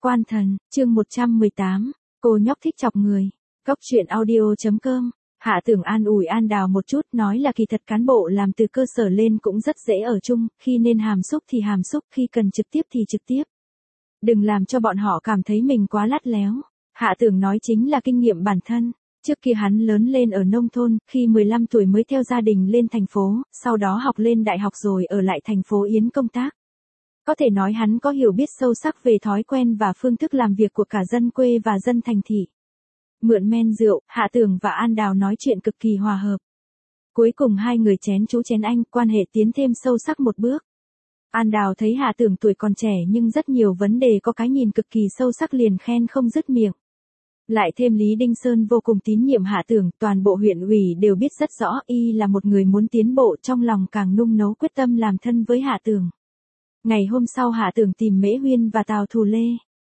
Quan thần, chương 118, cô nhóc thích chọc người. Góc truyện audio.com. Hạ Tưởng an ủi An Đào một chút, nói là kỳ thật cán bộ làm từ cơ sở lên cũng rất dễ ở chung, khi nên hàm xúc thì hàm xúc, khi cần trực tiếp thì trực tiếp. Đừng làm cho bọn họ cảm thấy mình quá lắt léo. Hạ Tưởng nói chính là kinh nghiệm bản thân. Trước kia hắn lớn lên ở nông thôn, khi 15 tuổi mới theo gia đình lên thành phố, sau đó học lên đại học rồi ở lại thành phố Yến công tác. Có thể nói hắn có hiểu biết sâu sắc về thói quen và phương thức làm việc của cả dân quê và dân thành thị. Mượn men rượu, Hạ Tưởng và An Đào nói chuyện cực kỳ hòa hợp. Cuối cùng hai người chén chú chén anh, quan hệ tiến thêm sâu sắc một bước. An Đào thấy Hạ Tưởng tuổi còn trẻ nhưng rất nhiều vấn đề có cái nhìn cực kỳ sâu sắc liền khen không dứt miệng. Lại thêm Lý Đinh Sơn vô cùng tín nhiệm Hạ Tưởng, toàn bộ huyện ủy đều biết rất rõ y là một người muốn tiến bộ, trong lòng càng nung nấu quyết tâm làm thân với Hạ Tưởng. Ngày hôm sau Hạ Tưởng tìm Mễ Huyên và Tào Thù Lê.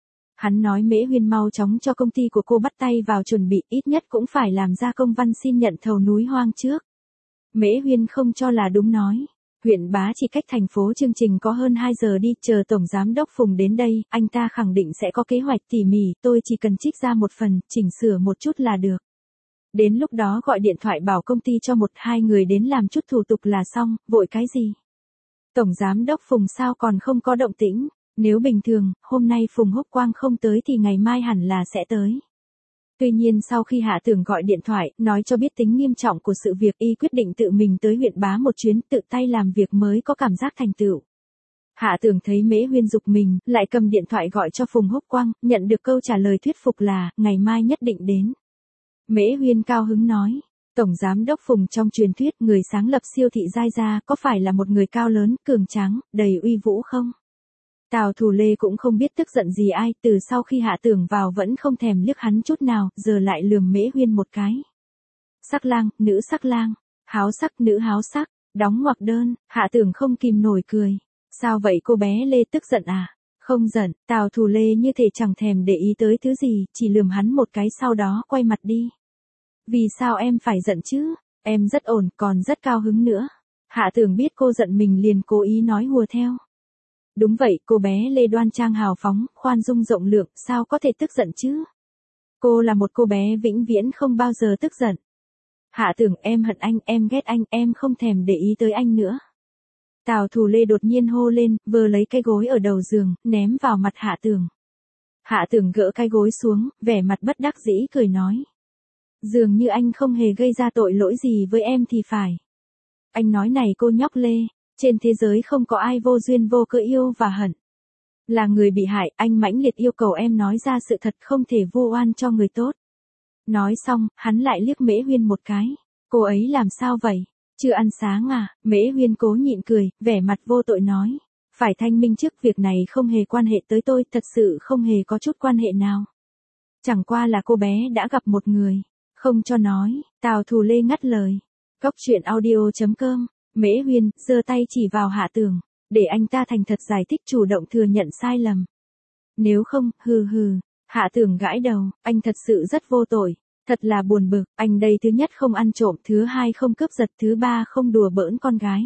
Hắn nói Mễ Huyên mau chóng cho công ty của cô bắt tay vào chuẩn bị, ít nhất cũng phải làm ra công văn xin nhận thầu núi hoang trước. Mễ Huyên không cho là đúng nói. Huyện Bá chỉ cách thành phố chương trình có hơn 2 giờ đi, chờ Tổng Giám đốc Phùng đến đây, anh ta khẳng định sẽ có kế hoạch tỉ mỉ, tôi chỉ cần trích ra một phần, chỉnh sửa một chút là được. Đến lúc đó gọi điện thoại bảo công ty cho 1-2 người đến làm chút thủ tục là xong, vội cái gì? Tổng Giám đốc Phùng sao còn không có động tĩnh? Nếu bình thường, hôm nay Phùng Húc Quang không tới thì ngày mai hẳn là sẽ tới. Tuy nhiên sau khi Hạ Tưởng gọi điện thoại, nói cho biết tính nghiêm trọng của sự việc, y quyết định tự mình tới huyện Bá một chuyến, tự tay làm việc mới có cảm giác thành tựu. Hạ Tưởng thấy Mễ Huyên giục mình, lại cầm điện thoại gọi cho Phùng Húc Quang, nhận được câu trả lời thuyết phục là, ngày mai nhất định đến. Mễ Huyên cao hứng nói, Tổng Giám đốc Phùng trong truyền thuyết người sáng lập siêu thị Giai Gia có phải là một người cao lớn, cường tráng, đầy uy vũ không? Tào Thù Lê cũng không biết tức giận gì ai, từ sau khi Hạ Tưởng vào vẫn không thèm liếc hắn chút nào, giờ lại lườm Mễ Huyên một cái. Sắc lang, nữ sắc lang, háo sắc, nữ háo sắc, đóng ngoặc đơn, Hạ Tưởng không kìm nổi cười. Sao vậy cô bé Lê, tức giận à? Không giận, Tào Thù Lê như thể chẳng thèm để ý tới thứ gì, chỉ lườm hắn một cái sau đó quay mặt đi. Vì sao em phải giận chứ? Em rất ổn, còn rất cao hứng nữa. Hạ Tưởng biết cô giận mình liền cố ý nói hùa theo. Đúng vậy, cô bé Lê đoan trang hào phóng, khoan dung rộng lượng, sao có thể tức giận chứ? Cô là một cô bé vĩnh viễn không bao giờ tức giận. Hạ Tưởng, em hận anh, em ghét anh, em không thèm để ý tới anh nữa. Tào Thù Lê đột nhiên hô lên, vờ lấy cái gối ở đầu giường, ném vào mặt Hạ Tưởng. Hạ Tưởng gỡ cái gối xuống, vẻ mặt bất đắc dĩ cười nói. Dường như anh không hề gây ra tội lỗi gì với em thì phải. Anh nói này cô nhóc Lê. Trên thế giới không có ai vô duyên vô cớ yêu và hận. Là người bị hại, anh mãnh liệt yêu cầu em nói ra sự thật, không thể vu oan cho người tốt. Nói xong, hắn lại liếc Mễ Huyên một cái. Cô ấy làm sao vậy? Chưa ăn sáng à? Mễ Huyên cố nhịn cười, vẻ mặt vô tội nói. Phải thanh minh trước, việc này không hề quan hệ tới tôi, thật sự không hề có chút quan hệ nào. Chẳng qua là cô bé đã gặp một người. Không cho nói, Tào Thù Lê ngắt lời. Góc truyện audio.com. Mễ Huyên giơ tay chỉ vào Hạ Tưởng, để anh ta thành thật giải thích, chủ động thừa nhận sai lầm. Nếu không, hừ hừ. Hạ Tưởng gãi đầu, anh thật sự rất vô tội, thật là buồn bực, anh đây thứ nhất không ăn trộm, thứ hai không cướp giật, thứ ba không đùa bỡn con gái.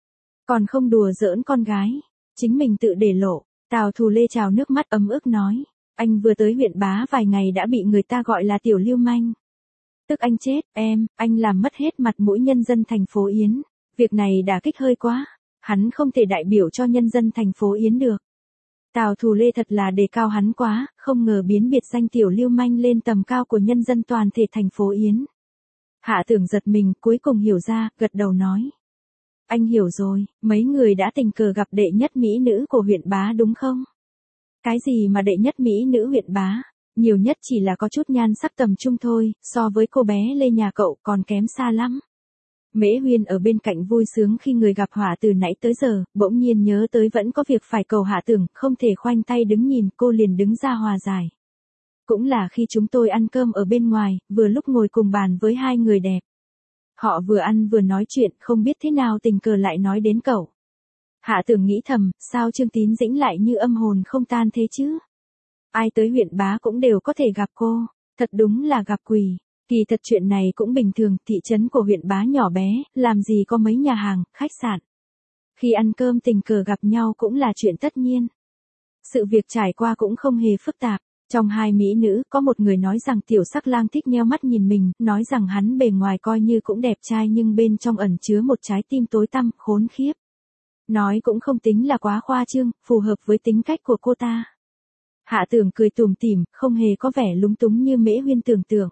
Còn không đùa giỡn con gái, chính mình tự để lộ. Tào Thù Lê trào nước mắt ấm ức nói, anh vừa tới huyện Bá vài ngày đã bị người ta gọi là tiểu lưu manh. Tức anh chết, anh làm mất hết mặt mũi nhân dân thành phố Yến. Việc này đả kích hơi quá, hắn không thể đại biểu cho nhân dân thành phố Yến được. Tào Thù Lê thật là đề cao hắn quá, không ngờ biến biệt danh tiểu lưu manh lên tầm cao của nhân dân toàn thể thành phố Yến. Hạ Tưởng giật mình, cuối cùng hiểu ra, gật đầu nói. Anh hiểu rồi, mấy người đã tình cờ gặp đệ nhất mỹ nữ của huyện Bá đúng không? Cái gì mà đệ nhất mỹ nữ huyện Bá, nhiều nhất chỉ là có chút nhan sắc tầm trung thôi, so với cô bé Lê nhà cậu còn kém xa lắm. Mễ Huyên ở bên cạnh vui sướng khi người gặp họa từ nãy tới giờ, bỗng nhiên nhớ tới vẫn có việc phải cầu Hạ Tưởng, không thể khoanh tay đứng nhìn, cô liền đứng ra hòa giải. Cũng là khi chúng tôi ăn cơm ở bên ngoài, vừa lúc ngồi cùng bàn với hai người đẹp. Họ vừa ăn vừa nói chuyện, không biết thế nào tình cờ lại nói đến cậu. Hạ Tưởng nghĩ thầm, sao Trương Tín Dĩnh lại như âm hồn không tan thế chứ? Ai tới huyện Bá cũng đều có thể gặp cô, thật đúng là gặp quỷ. Kỳ thật chuyện này cũng bình thường, thị trấn của huyện Bá nhỏ bé, làm gì có mấy nhà hàng, khách sạn. Khi ăn cơm tình cờ gặp nhau cũng là chuyện tất nhiên. Sự việc trải qua cũng không hề phức tạp. Trong hai mỹ nữ, có một người nói rằng Tiểu Sắc Lang thích nheo mắt nhìn mình, nói rằng hắn bề ngoài coi như cũng đẹp trai nhưng bên trong ẩn chứa một trái tim tối tăm, khốn khiếp. Nói cũng không tính là quá khoa trương, phù hợp với tính cách của cô ta. Hạ Tưởng cười tủm tỉm, không hề có vẻ lúng túng như Mễ Huyên tưởng tượng.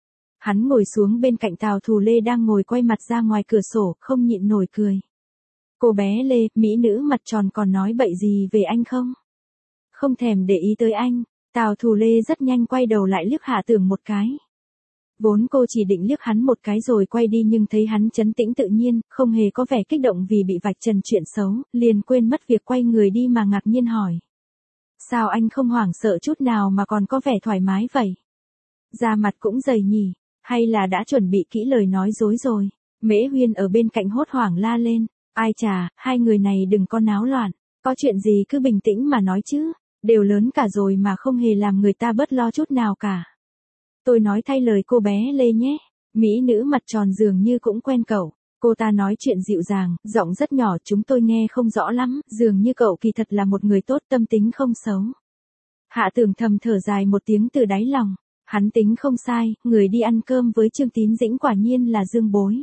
Hắn ngồi xuống bên cạnh Tào Thù Lê đang ngồi quay mặt ra ngoài cửa sổ, không nhịn nổi cười. Cô bé Lê, mỹ nữ mặt tròn còn nói bậy gì về anh không? Không thèm để ý tới anh. Tào Thù Lê rất nhanh quay đầu lại liếc Hạ Tưởng một cái. Vốn cô chỉ định liếc hắn một cái rồi quay đi nhưng thấy hắn trấn tĩnh tự nhiên, không hề có vẻ kích động vì bị vạch trần chuyện xấu, liền quên mất việc quay người đi mà ngạc nhiên hỏi. Sao anh không hoảng sợ chút nào mà còn có vẻ thoải mái vậy? Da mặt cũng dày nhỉ, hay là đã chuẩn bị kỹ lời nói dối rồi? Mễ Huyên ở bên cạnh hốt hoảng la lên. Ai chà, hai người này đừng có náo loạn, có chuyện gì cứ bình tĩnh mà nói chứ, đều lớn cả rồi mà không hề làm người ta bớt lo chút nào cả. Tôi nói thay lời cô bé Lê nhé, mỹ nữ mặt tròn dường như cũng quen cậu, cô ta nói chuyện dịu dàng, giọng rất nhỏ chúng tôi nghe không rõ lắm, dường như cậu kỳ thật là một người tốt tâm tính không xấu. Hạ Tưởng thầm thở dài một tiếng từ đáy lòng, hắn tính không sai, người đi ăn cơm với Trương Tín Dĩnh quả nhiên là Dương Bối.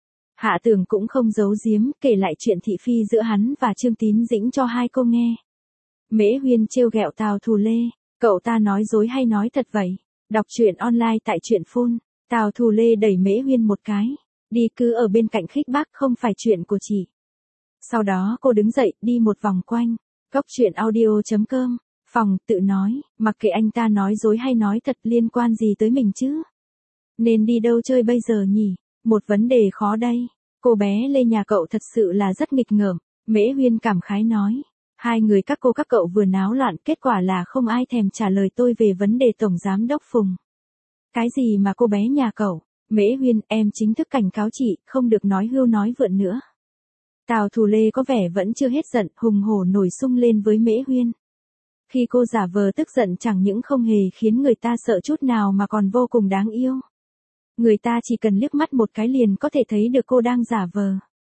Hạ Tưởng cũng không giấu giếm, kể lại chuyện thị phi giữa hắn và Trương Tín Dĩnh cho hai cô nghe. Mễ Huyên trêu ghẹo Tào Thù Lê, cậu ta nói dối hay nói thật vậy? Đọc truyện online tại truyện phun. Tào Thù Lê đẩy Mễ Huyên một cái, đi cứ ở bên cạnh khích bác không phải chuyện của chị. Sau đó cô đứng dậy đi một vòng quanh, góc truyện audio.com, phòng tự nói, mặc kệ anh ta nói dối hay nói thật liên quan gì tới mình chứ. Nên đi đâu chơi bây giờ nhỉ? Một vấn đề khó đây. Cô bé Lê nhà cậu thật sự là rất nghịch ngợm, Mễ Huyên cảm khái nói. Hai người các cô các cậu vừa náo loạn, kết quả là không ai thèm trả lời tôi về vấn đề Tổng Giám Đốc Phùng. Cái gì mà cô bé nhà cậu? Mễ Huyên, em chính thức cảnh cáo chị, không được nói hưu nói vượn nữa. Tào Thù Lê có vẻ vẫn chưa hết giận, hùng hổ nổi sung lên với Mễ Huyên. Khi cô giả vờ tức giận chẳng những không hề khiến người ta sợ chút nào mà còn vô cùng đáng yêu. Người ta chỉ cần liếc mắt một cái liền có thể thấy được cô đang giả vờ.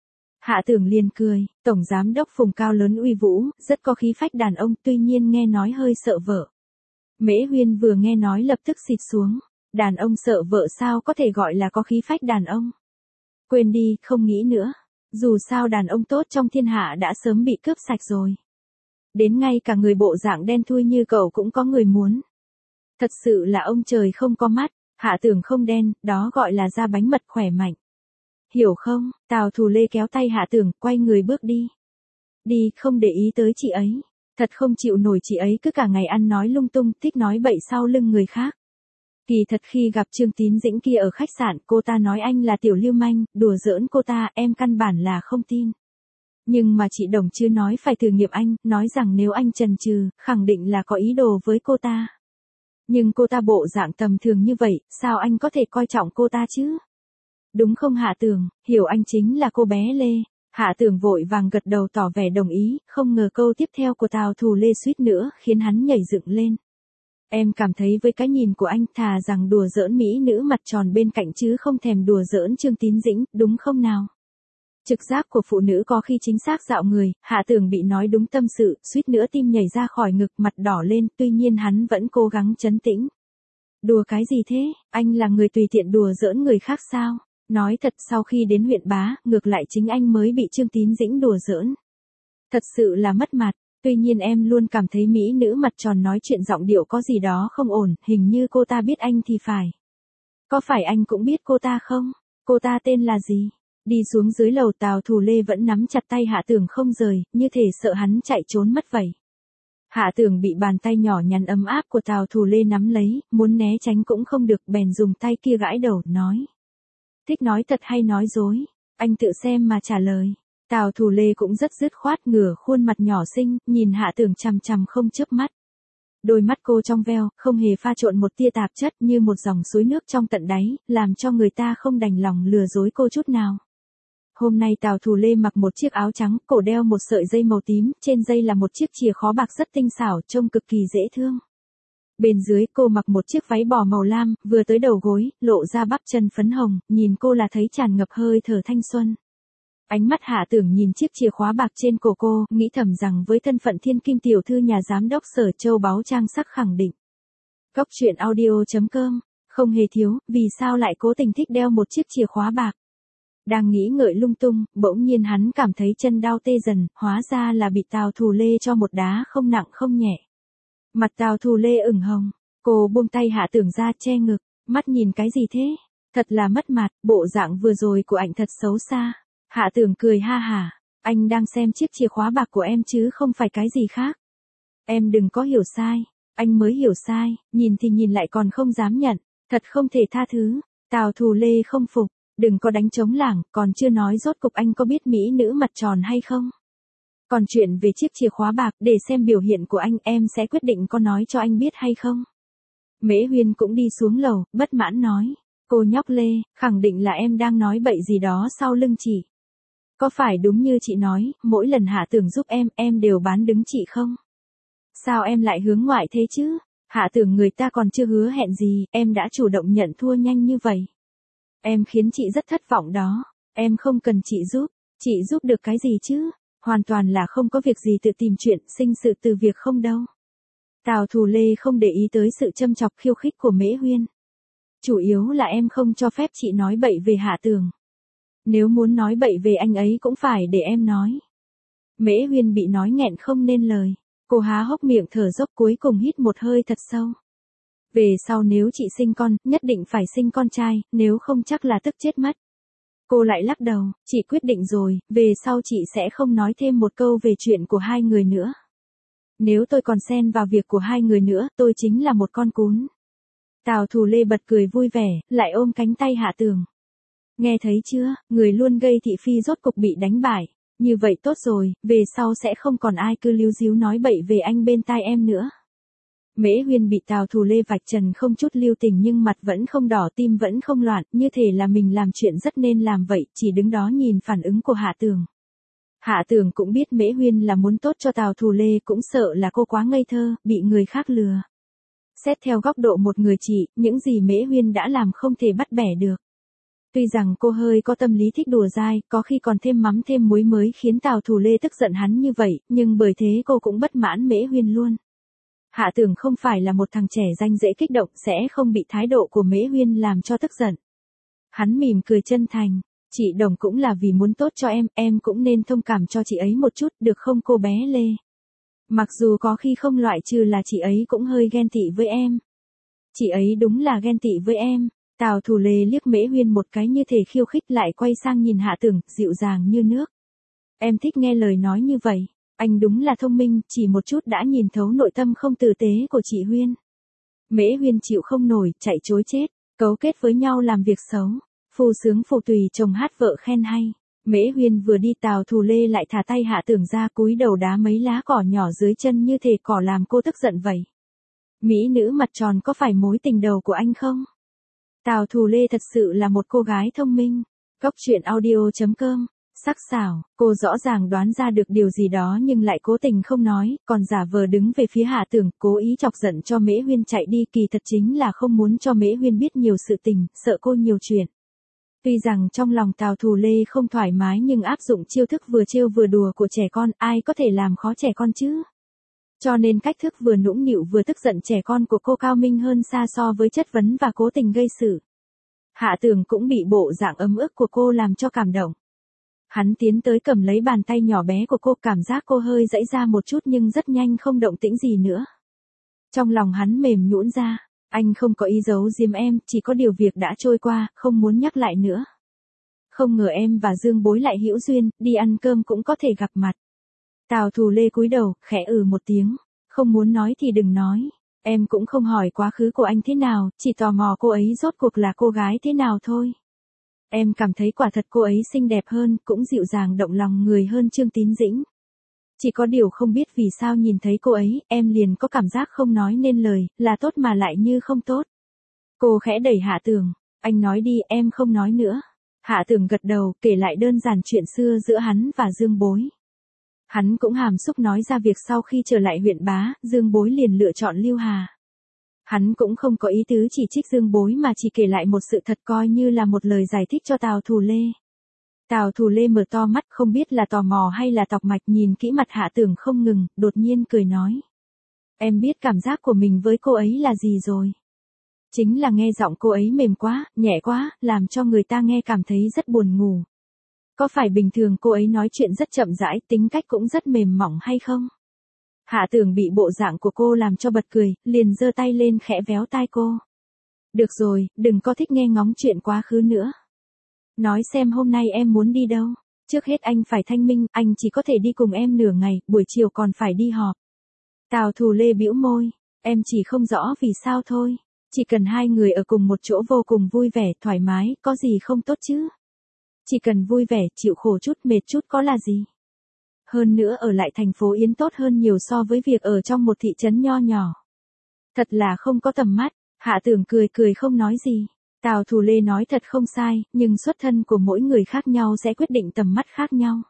Hạ Tưởng liền cười, Tổng Giám Đốc Phùng cao lớn uy vũ, rất có khí phách đàn ông, tuy nhiên nghe nói hơi sợ vợ. Mễ Huyên vừa nghe nói lập tức xịt xuống, đàn ông sợ vợ sao có thể gọi là có khí phách đàn ông. Quên đi, không nghĩ nữa, dù sao đàn ông tốt trong thiên hạ đã sớm bị cướp sạch rồi. Đến ngay cả người bộ dạng đen thui như cậu cũng có người muốn. Thật sự là ông trời không có mắt. Hạ Tưởng không đen, đó gọi là da bánh mật khỏe mạnh. Hiểu không? Tào Thù Lê kéo tay Hạ Tưởng, quay người bước đi. Đi, không để ý tới chị ấy. Thật không chịu nổi chị ấy cứ cả ngày ăn nói lung tung, thích nói bậy sau lưng người khác. Kỳ thật khi gặp Trương Tín Dĩnh kia ở khách sạn, cô ta nói anh là tiểu lưu manh, đùa giỡn cô ta, em căn bản là không tin. Nhưng mà chị Đồng chưa nói phải thử nghiệm anh, nói rằng nếu anh chần chừ, khẳng định là có ý đồ với cô ta. Nhưng cô ta bộ dạng tầm thường như vậy, sao anh có thể coi trọng cô ta chứ? Đúng không Hạ Tưởng, hiểu anh chính là cô bé Lê. Hạ Tưởng vội vàng gật đầu tỏ vẻ đồng ý, không ngờ câu tiếp theo của Tào Thù Lê suýt nữa khiến hắn nhảy dựng lên. Em cảm thấy với cái nhìn của anh thà rằng đùa giỡn mỹ nữ mặt tròn bên cạnh chứ không thèm đùa giỡn Trương Tín Dĩnh, đúng không nào? Trực giác của phụ nữ có khi chính xác dạo người, Hạ Tưởng bị nói đúng tâm sự, suýt nữa tim nhảy ra khỏi ngực, mặt đỏ lên, tuy nhiên hắn vẫn cố gắng trấn tĩnh. Đùa cái gì thế, anh là người tùy tiện đùa giỡn người khác sao? Nói thật sau khi đến huyện Bá, ngược lại chính anh mới bị Trương Tín Dĩnh đùa giỡn. Thật sự là mất mặt, tuy nhiên em luôn cảm thấy mỹ nữ mặt tròn nói chuyện giọng điệu có gì đó không ổn, hình như cô ta biết anh thì phải. Có phải anh cũng biết cô ta không? Cô ta tên là gì? Đi xuống dưới lầu Tào Thù Lê vẫn nắm chặt tay Hạ Tưởng không rời, như thể sợ hắn chạy trốn mất vậy. Hạ Tưởng bị bàn tay nhỏ nhắn ấm áp của Tào Thù Lê nắm lấy, muốn né tránh cũng không được, bèn dùng tay kia gãi đầu, nói. Thích nói thật hay nói dối? Anh tự xem mà trả lời. Tào Thù Lê cũng rất dứt khoát, ngửa khuôn mặt nhỏ xinh, nhìn Hạ Tưởng chằm chằm không chớp mắt. Đôi mắt cô trong veo, không hề pha trộn một tia tạp chất, như một dòng suối nước trong tận đáy, làm cho người ta không đành lòng lừa dối cô chút nào. Hôm nay Tào Thù Lê mặc một chiếc áo trắng, cổ đeo một sợi dây màu tím, trên dây là một chiếc chìa khóa bạc rất tinh xảo, trông cực kỳ dễ thương. Bên dưới cô mặc một chiếc váy bò màu lam, vừa tới đầu gối, lộ ra bắp chân phấn hồng, nhìn cô là thấy tràn ngập hơi thở thanh xuân. Ánh mắt Hạ Tưởng nhìn chiếc chìa khóa bạc trên cổ cô, nghĩ thầm rằng với thân phận thiên kim tiểu thư nhà giám đốc Sở Châu báu trang sắc khẳng định. Góc truyện audio.com, không hề thiếu, vì sao lại cố tình thích đeo một chiếc chìa khóa bạc. Đang nghĩ ngợi lung tung, bỗng nhiên hắn cảm thấy chân đau tê dần, hóa ra là bị Tào Thù Lê cho một đá không nặng không nhẹ. Mặt Tào Thù Lê ửng hồng, cô buông tay Hạ Tưởng ra che ngực, mắt nhìn cái gì thế? Thật là mất mặt, bộ dạng vừa rồi của anh thật xấu xa. Hạ Tưởng cười ha hả, anh đang xem chiếc chìa khóa bạc của em chứ không phải cái gì khác. Em đừng có hiểu sai, anh mới hiểu sai, nhìn thì nhìn lại còn không dám nhận, thật không thể tha thứ. Tào Thù Lê không phục, đừng có đánh trống lảng, còn chưa nói rốt cục anh có biết mỹ nữ mặt tròn hay không. Còn chuyện về chiếc chìa khóa bạc, để xem biểu hiện của anh em sẽ quyết định có nói cho anh biết hay không. Mễ Huyên cũng đi xuống lầu, bất mãn nói, cô nhóc Lê, khẳng định là em đang nói bậy gì đó sau lưng chị. Có phải đúng như chị nói, mỗi lần Hạ Tưởng giúp em đều bán đứng chị không? Sao em lại hướng ngoại thế chứ? Hạ Tưởng người ta còn chưa hứa hẹn gì, em đã chủ động nhận thua nhanh như vậy. Em khiến chị rất thất vọng đó, em không cần chị giúp được cái gì chứ? Hoàn toàn là không có việc gì tự tìm chuyện, sinh sự từ việc không đâu. Tào Thù Lê không để ý tới sự châm chọc khiêu khích của Mễ Huyên. Chủ yếu là em không cho phép chị nói bậy về Hạ Tưởng. Nếu muốn nói bậy về anh ấy cũng phải để em nói. Mễ Huyên bị nói nghẹn không nên lời. Cô há hốc miệng thở dốc cuối cùng hít một hơi thật sâu. Về sau nếu chị sinh con, nhất định phải sinh con trai, nếu không chắc là tức chết mất. Cô lại lắc đầu, chị quyết định rồi, về sau chị sẽ không nói thêm một câu về chuyện của hai người nữa. Nếu tôi còn xen vào việc của hai người nữa, tôi chính là một con cún. Tào Thù Lê bật cười vui vẻ, lại ôm cánh tay Hạ Tưởng. Nghe thấy chưa, người luôn gây thị phi rốt cục bị đánh bại. Như vậy tốt rồi, về sau sẽ không còn ai cứ líu díu nói bậy về anh bên tai em nữa. Mễ Huyên bị Tào Thù Lê vạch trần không chút lưu tình nhưng mặt vẫn không đỏ tim vẫn không loạn, như thể là mình làm chuyện rất nên làm vậy, chỉ đứng đó nhìn phản ứng của Hạ Tưởng. Hạ Tưởng cũng biết Mễ Huyên là muốn tốt cho Tào Thù Lê, cũng sợ là cô quá ngây thơ, bị người khác lừa. Xét theo góc độ một người chị, những gì Mễ Huyên đã làm không thể bắt bẻ được. Tuy rằng cô hơi có tâm lý thích đùa dai, có khi còn thêm mắm thêm muối mới khiến Tào Thù Lê tức giận hắn như vậy, nhưng bởi thế cô cũng bất mãn Mễ Huyên luôn. Hạ Tưởng không phải là một thằng trẻ danh dễ kích động, sẽ không bị thái độ của Mễ Huyên làm cho tức giận. Hắn mỉm cười chân thành, chị Đồng cũng là vì muốn tốt cho em cũng nên thông cảm cho chị ấy một chút, được không cô bé Lê? Mặc dù có khi không loại trừ là chị ấy cũng hơi ghen tị với em. Chị ấy đúng là ghen tị với em. Tào Thù Lê liếc Mễ Huyên một cái như thể khiêu khích, lại quay sang nhìn Hạ Tưởng, dịu dàng như nước. Em thích nghe lời nói như vậy. Anh đúng là thông minh, chỉ một chút đã nhìn thấu nội tâm không tử tế của chị Huyên. Mễ Huyên chịu không nổi, chạy chối chết, cấu kết với nhau làm việc xấu. Phù sướng phù tùy chồng hát vợ khen hay. Mễ Huyên vừa đi Tào Thù Lê lại thả tay Hạ Tưởng ra, cúi đầu đá mấy lá cỏ nhỏ dưới chân như thể cỏ làm cô tức giận vậy. Mỹ nữ mặt tròn có phải mối tình đầu của anh không? Tào Thù Lê thật sự là một cô gái thông minh. Góc truyện audio.com, sắc sảo, cô rõ ràng đoán ra được điều gì đó nhưng lại cố tình không nói, còn giả vờ đứng về phía Hạ Tưởng, cố ý chọc giận cho Mễ Huyên chạy đi, kỳ thật chính là không muốn cho Mễ Huyên biết nhiều sự tình, sợ cô nhiều chuyện. Tuy rằng trong lòng Tào Thù Lê không thoải mái nhưng áp dụng chiêu thức vừa trêu vừa đùa của trẻ con, ai có thể làm khó trẻ con chứ? Cho nên cách thức vừa nũng nịu vừa tức giận trẻ con của cô cao minh hơn xa so với chất vấn và cố tình gây sự. Hạ Tưởng cũng bị bộ dạng ấm ức của cô làm cho cảm động. Hắn tiến tới cầm lấy bàn tay nhỏ bé của cô, cảm giác cô hơi giãy ra một chút nhưng rất nhanh không động tĩnh gì nữa. Trong lòng hắn mềm nhũn ra, anh không có ý giấu giếm em, chỉ có điều việc đã trôi qua, không muốn nhắc lại nữa. Không ngờ em và Dương Bối lại hữu duyên, đi ăn cơm cũng có thể gặp mặt. Tào Thù Lê cúi đầu, khẽ một tiếng, không muốn nói thì đừng nói. Em cũng không hỏi quá khứ của anh thế nào, chỉ tò mò cô ấy rốt cuộc là cô gái thế nào thôi. Em cảm thấy quả thật cô ấy xinh đẹp hơn, cũng dịu dàng động lòng người hơn Trương Tín Dĩnh. Chỉ có điều không biết vì sao nhìn thấy cô ấy, em liền có cảm giác không nói nên lời, là tốt mà lại như không tốt. Cô khẽ đẩy Hạ Tưởng, anh nói đi, em không nói nữa. Hạ Tưởng gật đầu, kể lại đơn giản chuyện xưa giữa hắn và Dương Bối. Hắn cũng hàm xúc nói ra việc sau khi trở lại huyện Bá, Dương Bối liền lựa chọn Lưu Hà. Hắn cũng không có ý tứ chỉ trích Dương Bối mà chỉ kể lại một sự thật, coi như là một lời giải thích cho Tào Thù Lê. Tào Thù Lê mở to mắt, không biết là tò mò hay là tọc mạch, nhìn kỹ mặt Hạ Tưởng không ngừng, đột nhiên cười nói. Em biết cảm giác của mình với cô ấy là gì rồi. Chính là nghe giọng cô ấy mềm quá, nhẹ quá, làm cho người ta nghe cảm thấy rất buồn ngủ. Có phải bình thường cô ấy nói chuyện rất chậm rãi, tính cách cũng rất mềm mỏng hay không? Hạ Tưởng bị bộ dạng của cô làm cho bật cười, liền giơ tay lên khẽ véo tai cô. Được rồi, đừng có thích nghe ngóng chuyện quá khứ nữa. Nói xem hôm nay em muốn đi đâu? Trước hết anh phải thanh minh, anh chỉ có thể đi cùng em nửa ngày, buổi chiều còn phải đi họp. Tào Thù Lê bĩu môi, em chỉ không rõ vì sao thôi. Chỉ cần hai người ở cùng một chỗ vô cùng vui vẻ, thoải mái, có gì không tốt chứ? Chỉ cần vui vẻ, chịu khổ chút, mệt chút có là gì? Hơn nữa ở lại thành phố Yến tốt hơn nhiều so với việc ở trong một thị trấn nho nhỏ. Thật là không có tầm mắt. Hạ Tưởng cười cười không nói gì. Tào Thù Lê nói thật không sai, nhưng xuất thân của mỗi người khác nhau sẽ quyết định tầm mắt khác nhau.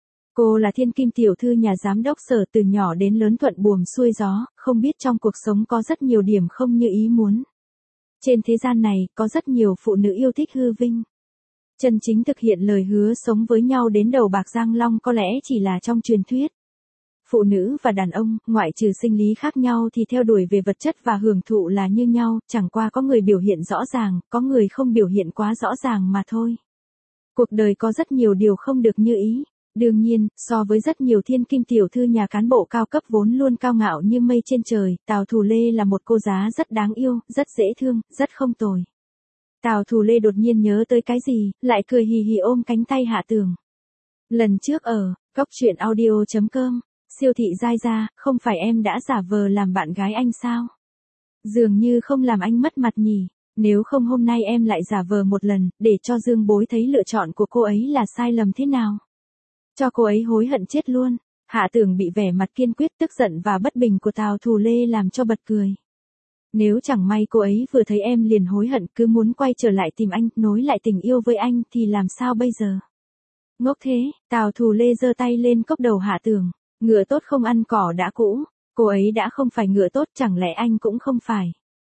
Cô là thiên kim tiểu thư nhà giám đốc Sở, từ nhỏ đến lớn thuận buồm xuôi gió, không biết trong cuộc sống có rất nhiều điểm không như ý muốn. Trên thế gian này, có rất nhiều phụ nữ yêu thích hư vinh. Chân chính thực hiện lời hứa sống với nhau đến đầu bạc răng long có lẽ chỉ là trong truyền thuyết. Phụ nữ và đàn ông, ngoại trừ sinh lý khác nhau thì theo đuổi về vật chất và hưởng thụ là như nhau, chẳng qua có người biểu hiện rõ ràng, có người không biểu hiện quá rõ ràng mà thôi. Cuộc đời có rất nhiều điều không được như ý. Đương nhiên, so với rất nhiều thiên kim tiểu thư nhà cán bộ cao cấp vốn luôn cao ngạo như mây trên trời, Tào Thù Lê là một cô giá rất đáng yêu, rất dễ thương, rất không tồi. Tào Thù Lê đột nhiên nhớ tới cái gì, lại cười hì hì ôm cánh tay Hạ Tưởng. Lần trước ở góc truyện audio.com, siêu thị Giai Gia, không phải em đã giả vờ làm bạn gái anh sao? Dường như không làm anh mất mặt nhỉ, nếu không hôm nay em lại giả vờ một lần, để cho Dương Bối thấy lựa chọn của cô ấy là sai lầm thế nào. Cho cô ấy hối hận chết luôn. Hạ Tưởng bị vẻ mặt kiên quyết, tức giận và bất bình của Tào Thù Lê làm cho bật cười. Nếu chẳng may cô ấy vừa thấy em liền hối hận, cứ muốn quay trở lại tìm anh, nối lại tình yêu với anh thì làm sao bây giờ? Ngốc thế. Tào Thù Lê giơ tay lên cốc đầu Hạ Tưởng. Ngựa tốt không ăn cỏ đã cũ. Cô ấy đã không phải ngựa tốt, chẳng lẽ anh cũng không phải?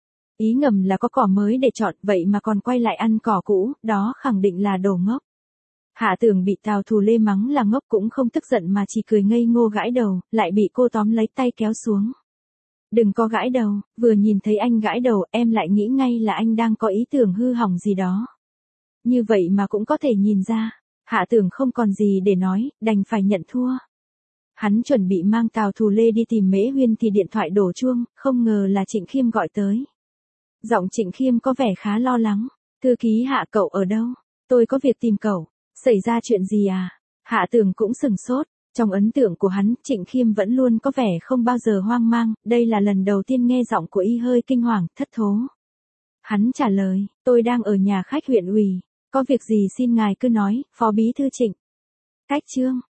Ý ngầm là có cỏ mới để chọn, vậy mà còn quay lại ăn cỏ cũ, đó khẳng định là đồ ngốc. Hạ Tưởng bị Tào Thù Lê mắng là ngốc cũng không tức giận mà chỉ cười ngây ngô gãi đầu, lại bị cô tóm lấy tay kéo xuống. Đừng có gãi đầu, vừa nhìn thấy anh gãi đầu em lại nghĩ ngay là anh đang có ý tưởng hư hỏng gì đó. Như vậy mà cũng có thể nhìn ra. Hạ Tưởng không còn gì để nói, đành phải nhận thua. Hắn chuẩn bị mang Tào Thù Lê đi tìm Mễ Huyên thì điện thoại đổ chuông, không ngờ là Trịnh Khiêm gọi tới. Giọng Trịnh Khiêm có vẻ khá lo lắng. Thư ký Hạ, cậu ở đâu? Tôi có việc tìm cậu. Xảy ra chuyện gì à? Hạ Tưởng cũng sừng sốt. Trong ấn tượng của hắn, Trịnh Khiêm vẫn luôn có vẻ không bao giờ hoang mang, đây là lần đầu tiên nghe giọng của y hơi kinh hoàng, thất thố. Hắn trả lời, tôi đang ở nhà khách huyện ủy, có việc gì xin ngài cứ nói, Phó Bí Thư Trịnh. Cách chương.